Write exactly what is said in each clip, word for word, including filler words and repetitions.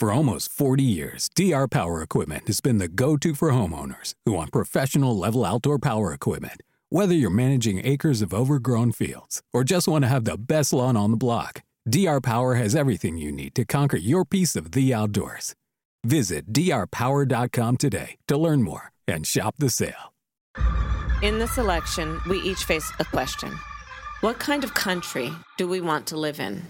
For almost forty years, D R Power Equipment has been the go-to for homeowners who want professional-level outdoor power equipment. Whether you're managing acres of overgrown fields or just want to have the best lawn on the block, D R Power has everything you need to conquer your piece of the outdoors. Visit D R power dot com today to learn more and shop the sale. In this election, we each face a question. What kind of country do we want to live in?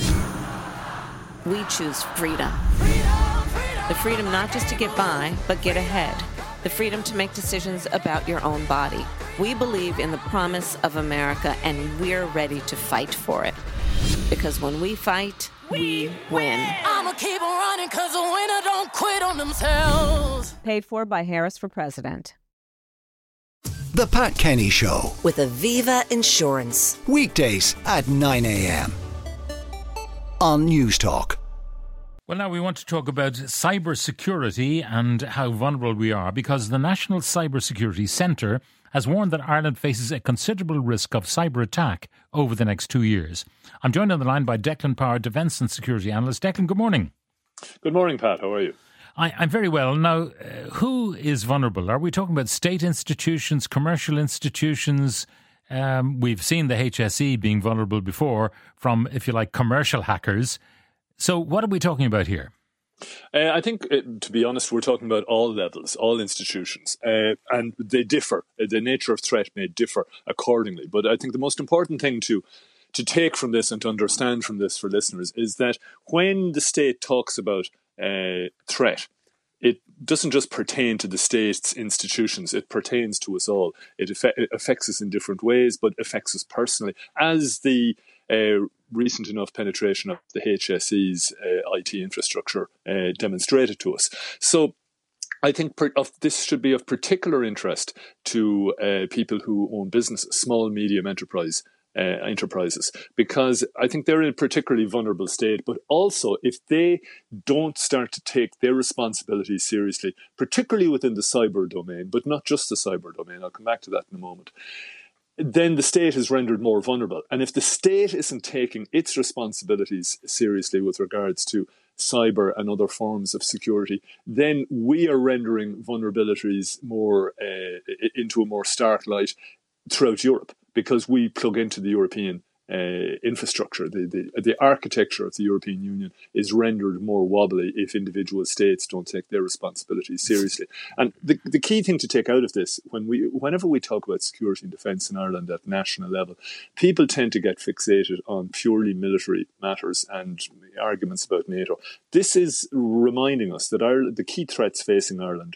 We choose freedom. Freedom, freedom. The freedom not just to get by, but get ahead. The freedom to make decisions about your own body. We believe in the promise of America, and we're ready to fight for it. Because when we fight, we, we win. I'ma keep on running because the winner don't quit on themselves. Paid for by Harris for President. The Pat Kenny Show with Aviva Insurance. Weekdays at nine a.m. on News Talk. Well, now we want to talk about cyber security and how vulnerable we are, because the National Cyber Security Centre has warned that Ireland faces a considerable risk of cyber attack over the next two years. I'm joined on the line by Declan Power, Defence and Security Analyst. Declan, good morning. Good morning, Pat. How are you? I, I'm very well. Now, uh, who is vulnerable? Are we talking about state institutions, commercial institutions? Um, we've seen the H S E being vulnerable before from, if you like, commercial hackers. So what are we talking about here? Uh, I think, uh, to be honest, we're talking about all levels, all institutions, uh, and they differ. Uh, the nature of threat may differ accordingly. But I think the most important thing to to take from this and to understand from this for listeners is that when the state talks about uh, threat, it doesn't just pertain to the state's institutions. It pertains to us all. It, effect, it affects us in different ways, but affects us personally, as the uh, recent enough penetration of the H S E's uh, I T infrastructure uh, demonstrated to us. So I think per, of, this should be of particular interest to uh, people who own businesses, small, medium enterprise uh, enterprises, because I think they're in a particularly vulnerable state. But also, if they don't start to take their responsibilities seriously, particularly within the cyber domain, but not just the cyber domain, I'll come back to that in a moment, then the state is rendered more vulnerable. And if the state isn't taking its responsibilities seriously with regards to cyber and other forms of security, then we are rendering vulnerabilities more uh, into a more stark light throughout Europe, because we plug into the European uh, infrastructure. The, the, the architecture of the European Union is rendered more wobbly if individual states don't take their responsibilities seriously. And the, the key thing to take out of this, when we, whenever we talk about security and defence in Ireland at national level, people tend to get fixated on purely military matters and arguments about NATO. This is reminding us that Ireland, the key threats facing Ireland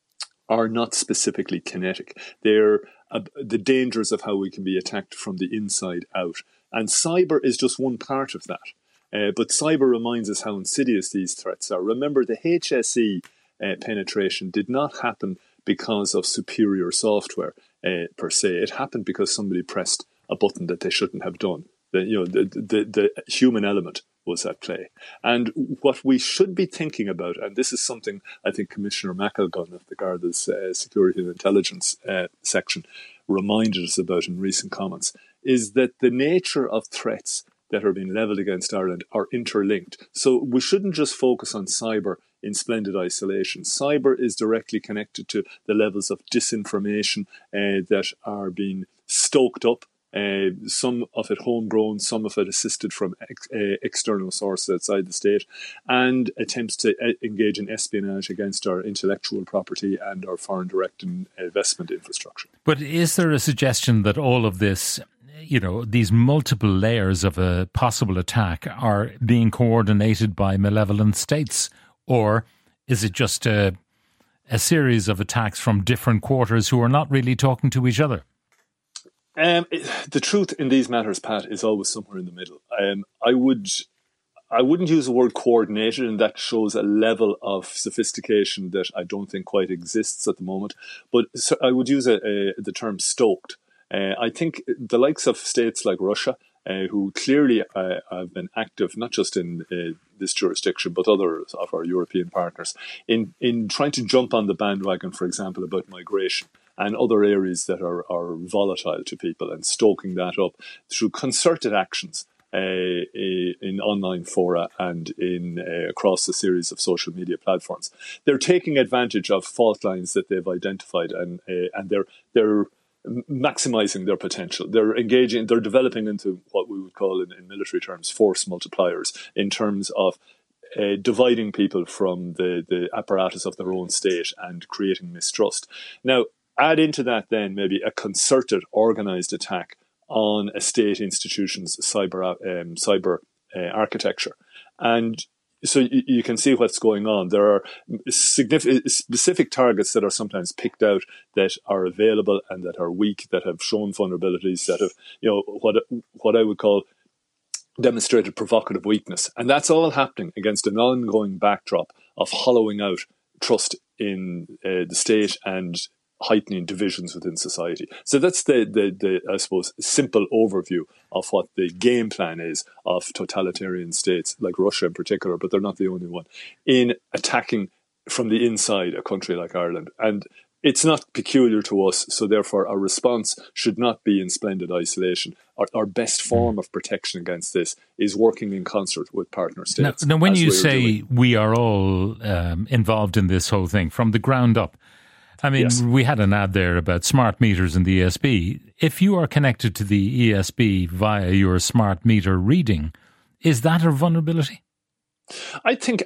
are not specifically kinetic. They're uh, the dangers of how we can be attacked from the inside out. And cyber is just one part of that. Uh, but cyber reminds us how insidious these threats are. Remember, the H S E uh, penetration did not happen because of superior software uh, per se. It happened because somebody pressed a button that they shouldn't have done. The, you know, the, the, the human element was at play. And what we should be thinking about, and this is something I think Commissioner McElgunn of the Garda's uh, Security and Intelligence uh, section reminded us about in recent comments, is that the nature of threats that are being levelled against Ireland are interlinked. So we shouldn't just focus on cyber in splendid isolation. Cyber is directly connected to the levels of disinformation uh, that are being stoked up. Uh, some of it homegrown, some of it assisted from ex- uh, external sources outside the state, and attempts to uh, engage in espionage against our intellectual property and our foreign direct investment infrastructure. But is there a suggestion that all of this, you know, these multiple layers of a possible attack are being coordinated by malevolent states? Or is it just a, a series of attacks from different quarters who are not really talking to each other? Um, it, the truth in these matters, Pat, is always somewhere in the middle. Um, I would, I wouldn't use the word coordinated, and that shows a level of sophistication that I don't think quite exists at the moment. But so I would use a, a, the term stoked. Uh, I think the likes of states like Russia, uh, who clearly uh, have been active, not just in uh, this jurisdiction, but others of our European partners, in, in trying to jump on the bandwagon, for example, about migration and other areas that are, are volatile to people, and stoking that up through concerted actions uh, in online fora and in uh, across a series of social media platforms. They're taking advantage of fault lines that they've identified, and uh, and they're they're maximizing their potential. They're engaging, they're developing into what we would call in, in military terms force multipliers, in terms of uh, dividing people from the, the apparatus of their own state and creating mistrust. Now, add into that then maybe a concerted, organized attack on a state institution's cyber um, cyber uh, architecture. And so you, you can see what's going on. There are significant, specific targets that are sometimes picked out that are available and that are weak, that have shown vulnerabilities, that have, you know, what what I would call demonstrated provocative weakness. And that's all happening against an ongoing backdrop of hollowing out trust in uh, the state and heightening divisions within society. So that's the, the, the, I suppose, simple overview of what the game plan is of totalitarian states, like Russia in particular, but they're not the only one, in attacking from the inside a country like Ireland. And it's not peculiar to us, so therefore our response should not be in splendid isolation. Our, our best form of protection against this is working in concert with partner states. Now, now when you say doing. we are all um, involved in this whole thing from the ground up, I mean, yes. we had an ad there about smart meters and the E S B. If you are connected to the E S B via your smart meter reading, is that a vulnerability? I think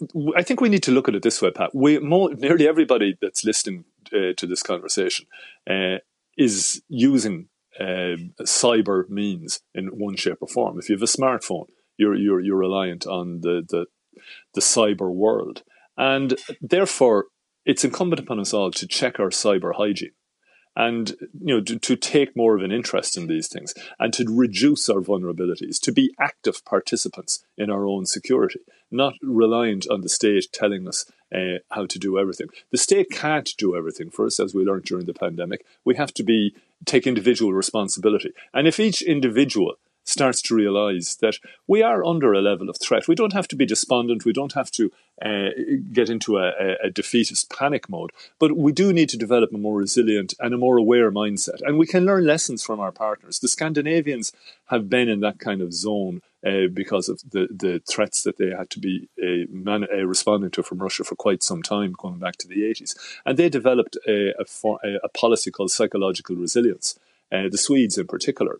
I think we need to look at it this way, Pat. We, more, nearly everybody that's listening uh, to this conversation uh, is using uh, cyber means in one shape or form. If you have a smartphone, you're you're you're reliant on the the, the cyber world, and therefore it's incumbent upon us all to check our cyber hygiene and, you know, to, to take more of an interest in these things and to reduce our vulnerabilities, to be active participants in our own security, not reliant on the state telling us uh, how to do everything. The state can't do everything for us, as we learned during the pandemic. We have to be take individual responsibility. And if each individual starts to realise that we are under a level of threat, we don't have to be despondent, we don't have to uh, get into a, a defeatist panic mode, but we do need to develop a more resilient and a more aware mindset. And we can learn lessons from our partners. The Scandinavians have been in that kind of zone uh, because of the, the threats that they had to be uh, man- uh, responding to from Russia for quite some time, going back to the eighties. And they developed a, a, for, a, a policy called psychological resilience, uh, the Swedes in particular.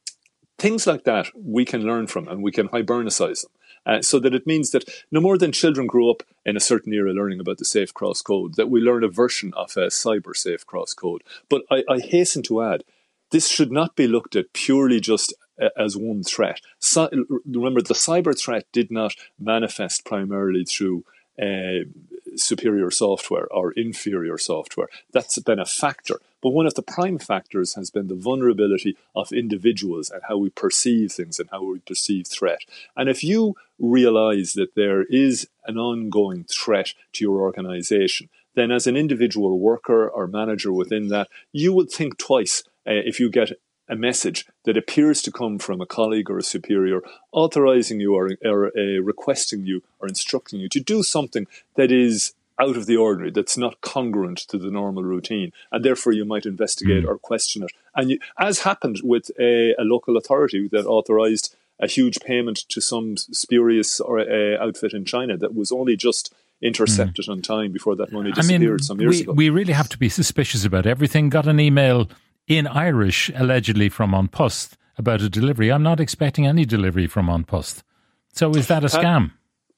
Things like that we can learn from, and we can hibernicize them. Uh, so that it means that no more than children grew up in a certain era learning about the Safe Cross Code, that we learn a version of a cyber Safe Cross Code. But I, I hasten to add, this should not be looked at purely just uh, as one threat. So, remember, the cyber threat did not manifest primarily through uh, superior software or inferior software. That's been a factor. But one of the prime factors has been the vulnerability of individuals and how we perceive things and how we perceive threat. And if you realize that there is an ongoing threat to your organization, then as an individual worker or manager within that, you would think twice uh, if you get a message that appears to come from a colleague or a superior authorizing you or, or uh, requesting you or instructing you to do something that is out of the ordinary, that's not congruent to the normal routine, and therefore you might investigate or question it. And you, as happened with a, a local authority that authorized a huge payment to some spurious or uh, outfit in China that was only just intercepted mm. on time before that money disappeared I mean, some years we, ago. We really have to be suspicious about everything. Got an email in Irish, allegedly from An Post, about a delivery. I'm not expecting any delivery from An Post. So is that a Pat, scam?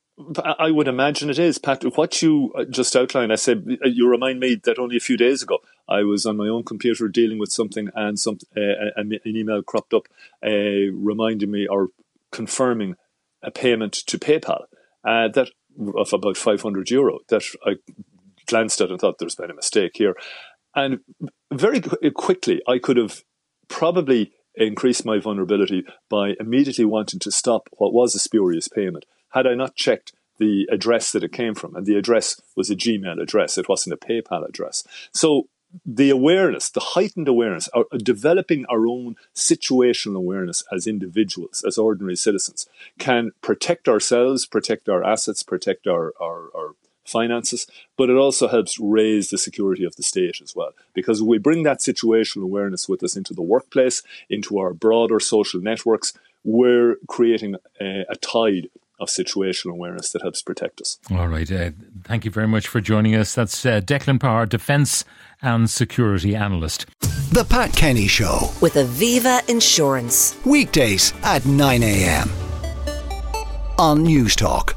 I would imagine it is, Pat. What you just outlined, I said, you remind me that only a few days ago I was on my own computer dealing with something, and some uh, an email cropped up uh, reminding me or confirming a payment to PayPal uh, that of about five hundred euro that I glanced at and thought there's been a mistake here. And very quickly, I could have probably increased my vulnerability by immediately wanting to stop what was a spurious payment, had I not checked the address that it came from. And the address was a Gmail address. It wasn't a PayPal address. So the awareness, the heightened awareness, our, developing our own situational awareness as individuals, as ordinary citizens, can protect ourselves, protect our assets, protect our, our, our finances, but it also helps raise the security of the state as well. Because we bring that situational awareness with us into the workplace, into our broader social networks, we're creating a, a tide of situational awareness that helps protect us. All right. Uh, thank you very much for joining us. That's uh, Declan Power, Defence and Security Analyst. The Pat Kenny Show with Aviva Insurance. Weekdays at nine a.m. on News Talk.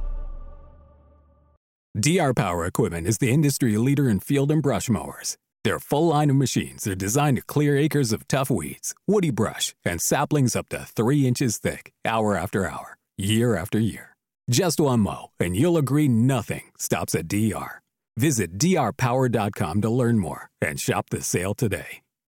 D R Power Equipment is the industry leader in field and brush mowers. Their full line of machines are designed to clear acres of tough weeds, woody brush, and saplings up to three inches thick, hour after hour, year after year. Just one mow, and you'll agree nothing stops at D R. Visit D R power dot com to learn more and shop the sale today.